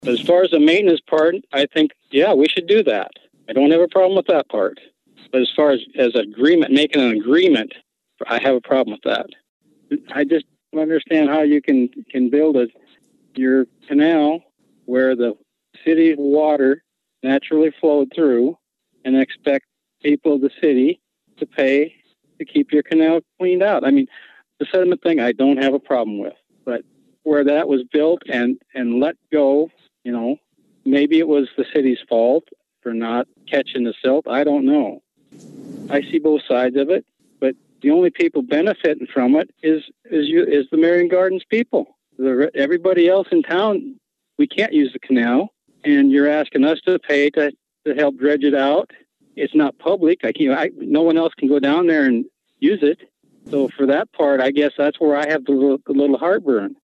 As far as the maintenance part, I think, yeah, we should do that. I don't have a problem with that part. But as far as agreement, making an agreement, I have a problem with that. I just don't understand how you can build your canal where the city water naturally flowed through and expect people of the city to pay to keep your canal cleaned out. I mean, the sediment thing I don't have a problem with, but where that was built and let go, maybe it was the city's fault for not catching the silt. I don't know. I see both sides of it, but the only people benefiting from it is the Marion Gardens people. Everybody else in town, we can't use the canal, and you're asking us to pay to help dredge it out. It's not public. No one else can go down there and use it. So for that part, I guess that's where I have the little heartburn.